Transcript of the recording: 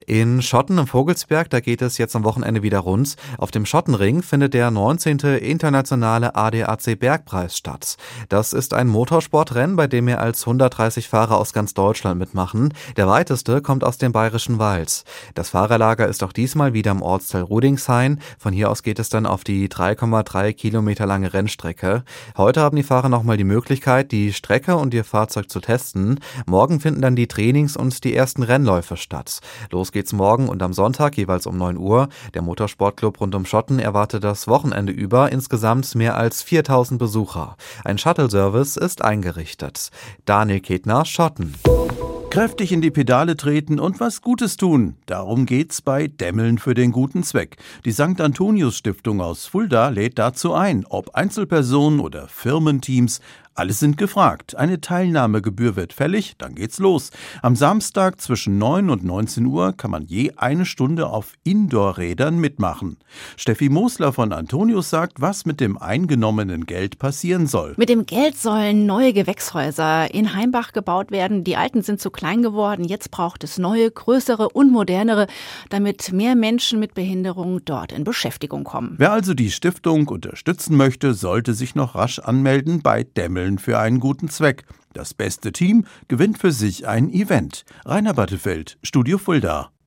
In Schotten im Vogelsberg, da geht es jetzt am Wochenende wieder rund. Auf dem Schottenring findet der 19. internationale ADAC Bergpreis statt. Das ist ein Motorsportrennen, bei dem mehr als 130 Fahrer aus ganz Deutschland mitmachen. Der weiteste kommt aus dem Bayerischen Wald. Das Fahrerlager ist auch diesmal wieder im Ortsteil Rudingshain. Von hier aus geht es dann auf die 3,3 Kilometer lange Rennstrecke. Heute haben die Fahrer nochmal die Möglichkeit, die Strecke und ihr Fahrzeug zu testen. Morgen finden dann die Trainings- und die ersten Rennläufe statt. Los geht's morgen und am Sonntag jeweils um 9 Uhr. Der Motorsportclub rund um Schotten erwartet das Wochenende über insgesamt mehr als 4000 Besucher. Ein Shuttle-Service ist eingerichtet. Daniel Ketner, Schotten. Kräftig in die Pedale treten und was Gutes tun. Darum geht's bei Dämmeln für den guten Zweck. Die St. Antonius Stiftung aus Fulda lädt dazu ein. Ob Einzelpersonen oder Firmenteams, alle sind gefragt. Eine Teilnahmegebühr wird fällig, dann geht's los. Am Samstag zwischen 9 und 19 Uhr kann man je eine Stunde auf Indoor-Rädern mitmachen. Steffi Mosler von Antonius sagt, was mit dem eingenommenen Geld passieren soll. Mit dem Geld sollen neue Gewächshäuser in Heimbach gebaut werden. Die alten sind zu klein geworden. Jetzt braucht es neue, größere und modernere, damit mehr Menschen mit Behinderung dort in Beschäftigung kommen. Wer also die Stiftung unterstützen möchte, sollte sich noch rasch anmelden bei Dämmeln für einen guten Zweck. Das beste Team gewinnt für sich ein Event. Rainer Battefeld, Studio Fulda.